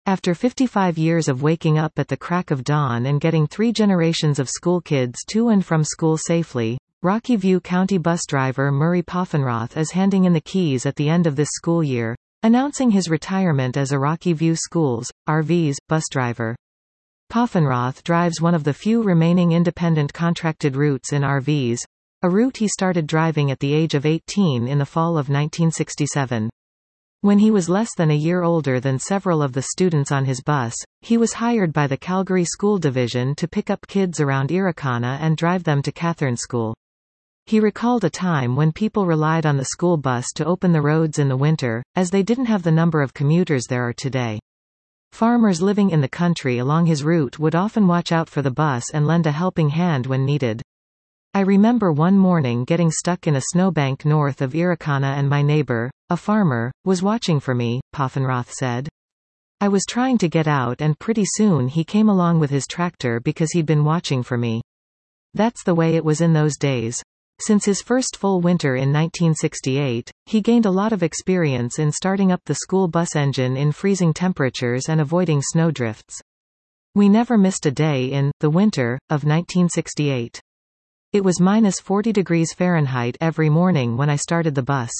After 55 years of waking up at the crack of dawn and getting 3 generations of school kids to and from school safely, Rocky View County bus driver Murray Poffenroth is handing in the keys at the end of this school year, announcing his retirement as a Rocky View Schools, RVs, bus driver. Poffenroth drives one of the few remaining independent contracted routes in RVs, a route he started driving at the age of 18 in the fall of 1967. When he was less than a year older than several of the students on his bus, he was hired by the Calgary School Division to pick up kids around Irricana and drive them to Catherine School. He recalled a time when people relied on the school bus to open the roads in the winter, as they didn't have the number of commuters there are today. Farmers living in the country along his route would often watch out for the bus and lend a helping hand when needed. I remember one morning getting stuck in a snowbank north of Irricana and my neighbor, a farmer, was watching for me, Poffenroth said. I was trying to get out and pretty soon he came along with his tractor because he'd been watching for me. That's the way it was in those days. Since his first full winter in 1968, he gained a lot of experience in starting up the school bus engine in freezing temperatures and avoiding snowdrifts. We never missed a day in the winter of 1968. It was -40°F every morning when I started the bus.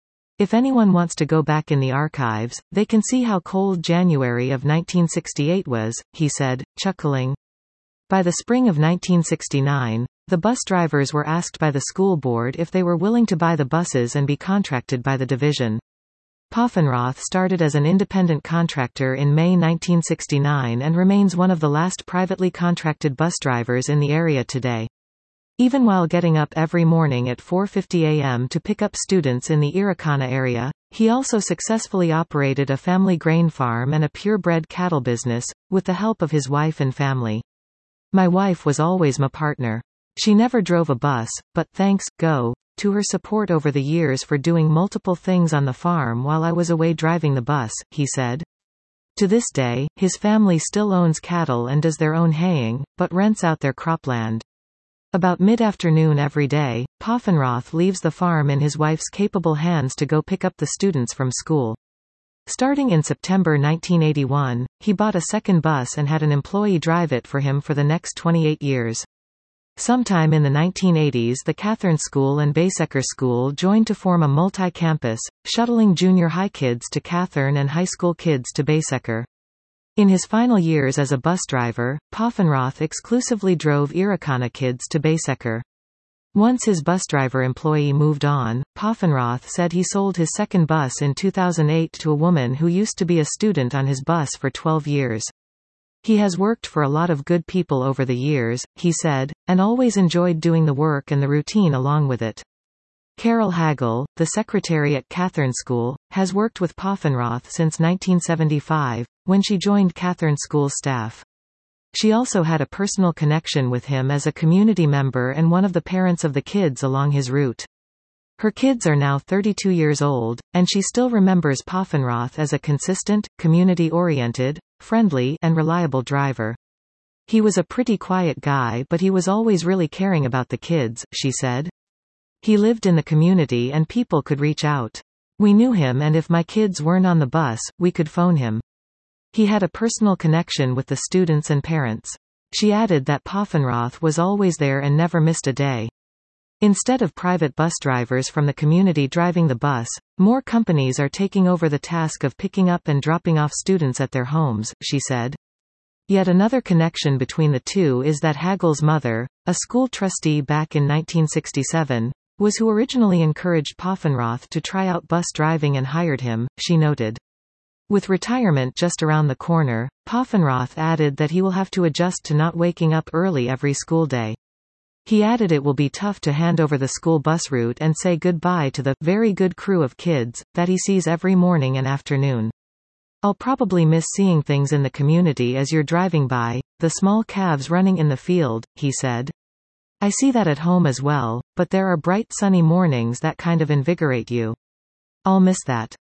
If anyone wants to go back in the archives, they can see how cold January of 1968 was, he said, chuckling. By the spring of 1969, the bus drivers were asked by the school board if they were willing to buy the buses and be contracted by the division. Poffenroth started as an independent contractor in May 1969 and remains one of the last privately contracted bus drivers in the area today. Even while getting up every morning at 4:50 a.m. to pick up students in the Irricana area, he also successfully operated a family grain farm and a purebred cattle business, with the help of his wife and family. My wife was always my partner. She never drove a bus, but thanks, to her support over the years for doing multiple things on the farm while I was away driving the bus, he said. To this day, his family still owns cattle and does their own haying, but rents out their cropland. About mid-afternoon every day, Poffenroth leaves the farm in his wife's capable hands to go pick up the students from school. Starting in September 1981, he bought a second bus and had an employee drive it for him for the next 28 years. Sometime in the 1980s, the Catherine School and Baysecker School joined to form a multi-campus, shuttling junior high kids to Catherine and high school kids to Baysecker. In his final years as a bus driver, Poffenroth exclusively drove Irricana kids to Baysecker. Once his bus driver employee moved on, Poffenroth said he sold his second bus in 2008 to a woman who used to be a student on his bus for 12 years. He has worked for a lot of good people over the years, he said, and always enjoyed doing the work and the routine along with it. Carol Hagel, the secretary at Catherine School, has worked with Poffenroth since 1975, when she joined Catherine School staff. She also had a personal connection with him as a community member and one of the parents of the kids along his route. Her kids are now 32 years old, and she still remembers Poffenroth as a consistent, community-oriented, friendly, and reliable driver. He was a pretty quiet guy, but he was always really caring about the kids, she said. He lived in the community and people could reach out. We knew him, and if my kids weren't on the bus, we could phone him. He had a personal connection with the students and parents. She added that Poffenroth was always there and never missed a day. Instead of private bus drivers from the community driving the bus, more companies are taking over the task of picking up and dropping off students at their homes, she said. Yet another connection between the two is that Hagel's mother, a school trustee back in 1967, was who originally encouraged Poffenroth to try out bus driving and hired him, she noted. With retirement just around the corner, Poffenroth added that he will have to adjust to not waking up early every school day. He added it will be tough to hand over the school bus route and say goodbye to the very good crew of kids that he sees every morning and afternoon. I'll probably miss seeing things in the community as you're driving by, the small calves running in the field, he said. I see that at home as well, but there are bright sunny mornings that kind of invigorate you. I'll miss that.